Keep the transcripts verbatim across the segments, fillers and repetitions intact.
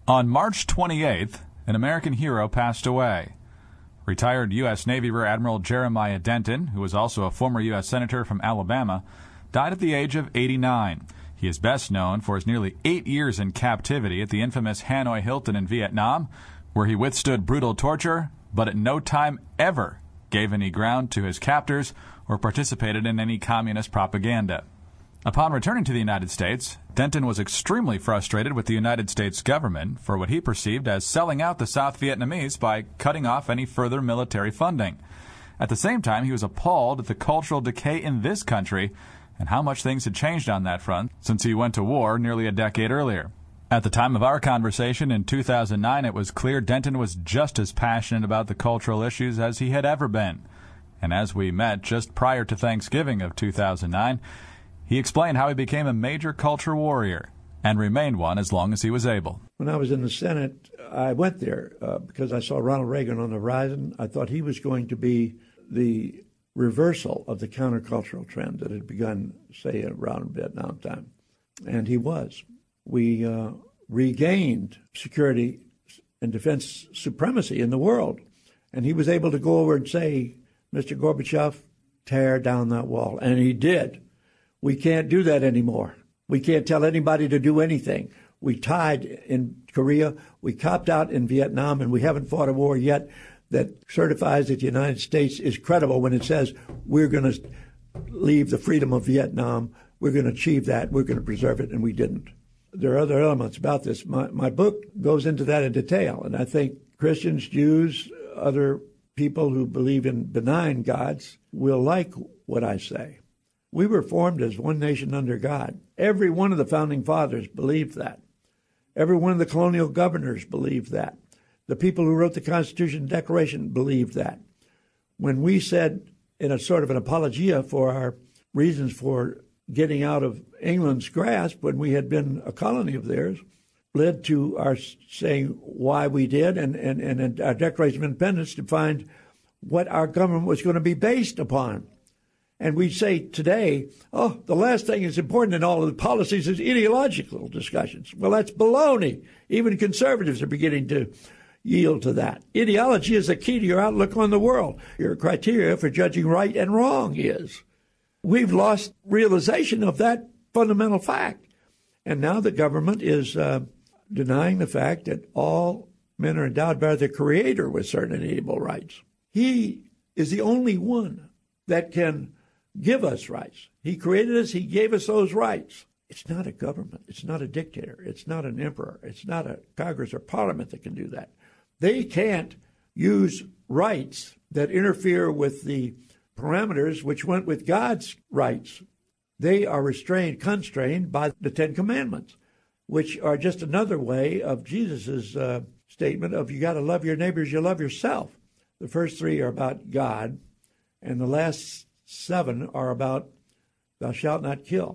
On March twenty-eighth, an American hero passed away. Retired U S Navy Rear Admiral Jeremiah Denton, who was also a former U S Senator from Alabama, died at the age of eighty-nine. He is best known for his nearly eight years in captivity at the infamous Hanoi Hilton in Vietnam, where he withstood brutal torture, but at no time ever gave any ground to his captors or participated in any communist propaganda. Upon returning to the United States, Denton was extremely frustrated with the United States government for what he perceived as selling out the South Vietnamese by cutting off any further military funding. At the same time, he was appalled at the cultural decay in this country and how much things had changed on that front since he went to war nearly a decade earlier. At the time of our conversation in two thousand nine, it was clear Denton was just as passionate about the cultural issues as he had ever been. And as we met just prior to Thanksgiving of two thousand nine, he explained how he became a major culture warrior and remained one as long as he was able. When I was in the Senate, I went there uh, because I saw Ronald Reagan on the horizon. I thought he was going to be the reversal of the countercultural trend that had begun, say, around Vietnam time. And he was. We uh, regained security and defense supremacy in the world. And he was able to go over and say, Mister Gorbachev, tear down that wall. And he did. We can't do that anymore. We can't tell anybody to do anything. We tied in Korea, we copped out in Vietnam, and we haven't fought a war yet that certifies that the United States is credible when it says we're going to leave the freedom of Vietnam, we're going to achieve that, we're going to preserve it, and we didn't. There are other elements about this. My, my book goes into that in detail, and I think Christians, Jews, other people who believe in benign gods will like what I say. We were formed as one nation under God. Every one of the founding fathers believed that. Every one of the colonial governors believed that. The people who wrote the Constitution and Declaration believed that. When we said, in a sort of an apologia for our reasons for getting out of England's grasp when we had been a colony of theirs, led to our saying why we did and, and, and our Declaration of Independence defined what our government was going to be based upon. And we say today, oh, the last thing that's important in all of the policies is ideological discussions. Well, that's baloney. Even conservatives are beginning to yield to that. Ideology is the key to your outlook on the world. Your criteria for judging right and wrong is. We've lost realization of that fundamental fact. And now the government is uh, denying the fact that all men are endowed by their Creator with certain inalienable rights. He is the only one that can give us rights. He created us. He gave us those rights. It's not a government. It's not a dictator. It's not an emperor. It's not a Congress or Parliament that can do that. They can't use rights that interfere with the parameters which went with God's rights. They are restrained, constrained by the Ten Commandments, which are just another way of Jesus's uh, statement of you got to love your neighbors, you love yourself. The first three are about God, and the last seven are about thou shalt not kill,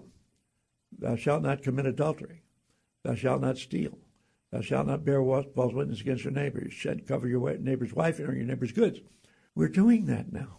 thou shalt not commit adultery, thou shalt not steal, thou shalt not bear false witness against your neighbor, you should cover your neighbor's wife or your neighbor's goods. We're doing that now.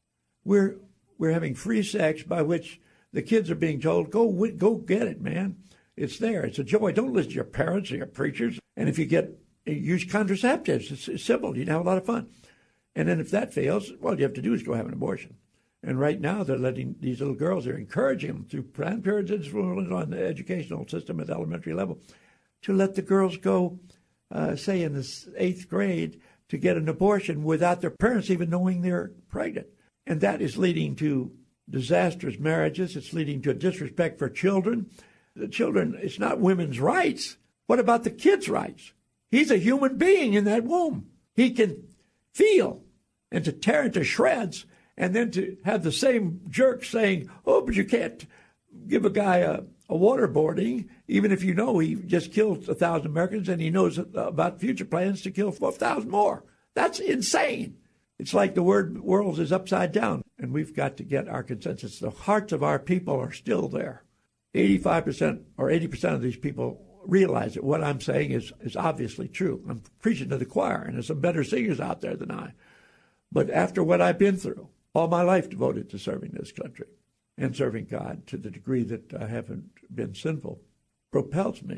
We're we're having free sex by which the kids are being told, go go get it, man. It's there. It's a joy. Don't listen to your parents or your preachers. And if you get use contraceptives, it's, it's simple. You can have a lot of fun. And then if that fails, all you have to do is go have an abortion. And right now they're letting these little girls, they're encouraging them through Planned Parenthood's influence on the educational system at the elementary level to let the girls go, uh, say, in the eighth grade to get an abortion without their parents even knowing they're pregnant. And that is leading to disastrous marriages. It's leading to a disrespect for children. The children, it's not women's rights. What about the kid's rights? He's a human being in that womb. He can feel, and to tear into shreds, and then to have the same jerk saying, oh, but you can't give a guy a, a waterboarding, even if you know he just killed a thousand Americans and he knows about future plans to kill four thousand more. That's insane. It's like the word world is upside down, and we've got to get our consensus. The hearts of our people are still there. eighty-five percent or eighty percent of these people realize that what I'm saying is, is obviously true. I'm preaching to the choir, and there's some better singers out there than I. But after what I've been through, all my life devoted to serving this country and serving God to the degree that I haven't been sinful, propels me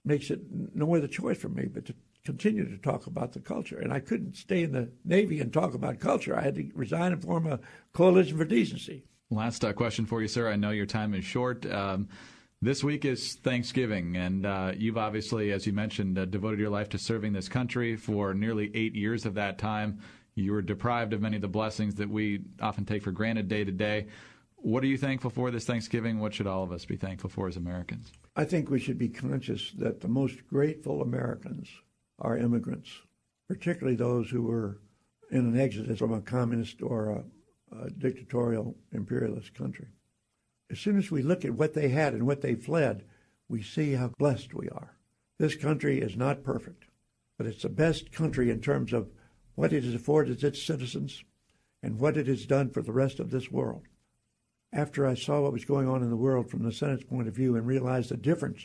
makes it no other choice for me but to continue to talk about the culture. And I couldn't stay in the Navy and talk about culture. I had to resign and form a coalition for decency. Last uh, question for you, sir. I know your time is short. Um, this week is Thanksgiving, and uh, you've obviously, as you mentioned, uh, devoted your life to serving this country for nearly eight years of that time. You were deprived of many of the blessings that we often take for granted day to day. What are you thankful for this Thanksgiving? What should all of us be thankful for as Americans? I think we should be conscious that the most grateful Americans are immigrants, particularly those who were in an exodus from a communist or a, a dictatorial imperialist country. As soon as we look at what they had and what they fled, we see how blessed we are. This country is not perfect, but it's the best country in terms of what it has afforded its citizens and what it has done for the rest of this world. After I saw what was going on in the world from the Senate's point of view and realized the difference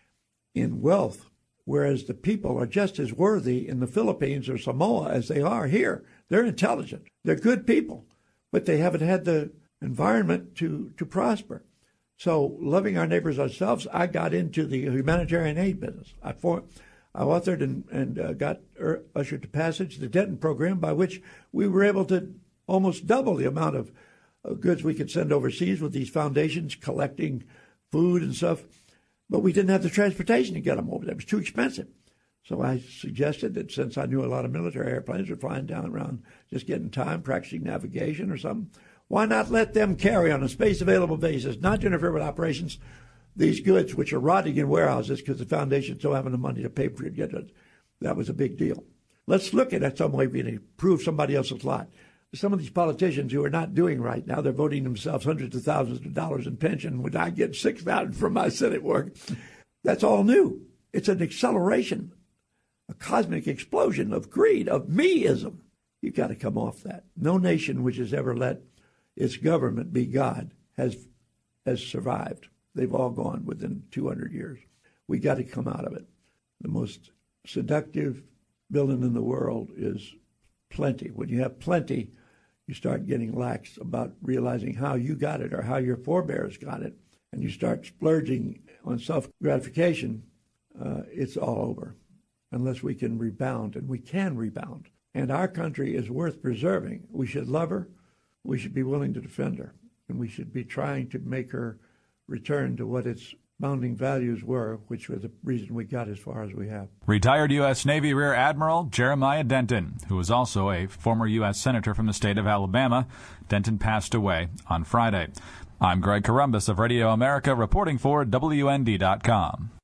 in wealth, whereas the people are just as worthy in the Philippines or Samoa as they are here. They're intelligent. They're good people, but they haven't had the environment to, to prosper. So loving our neighbors ourselves, I got into the humanitarian aid business. I, for, I authored and, and uh, got er, ushered to passage the Denton program, by which we were able to almost double the amount of uh, goods we could send overseas with these foundations collecting food and stuff. But we didn't have the transportation to get them over there. It was too expensive. So I suggested that since I knew a lot of military airplanes were flying down around just getting time, practicing navigation or something, why not let them carry on a space-available basis, not to interfere with operations, these goods which are rotting in warehouses because the foundations don't have enough money to pay for it. Get it. That was a big deal. Let's look at it some way we can improve somebody else's lot. Some of these politicians who are not doing right now, they're voting themselves hundreds of thousands of dollars in pension when I get six thousand from my Senate work. That's all new. It's an acceleration, a cosmic explosion of greed, of meism. You've got to come off that. No nation which has ever let its government be God has has survived. They've all gone within two hundred years. We got to come out of it. The most seductive building in the world is plenty. When you have plenty, you start getting lax about realizing how you got it or how your forebears got it, and you start splurging on self-gratification, uh, it's all over, unless we can rebound, and we can rebound. And our country is worth preserving. We should love her. We should be willing to defend her, and we should be trying to make her return to what its founding values were, which was the reason we got as far as we have. Retired U S Navy Rear Admiral Jeremiah Denton, who was also a former U S Senator from the state of Alabama. Denton passed away on Friday. I'm Greg Corombos of Radio America, reporting for W N D dot com.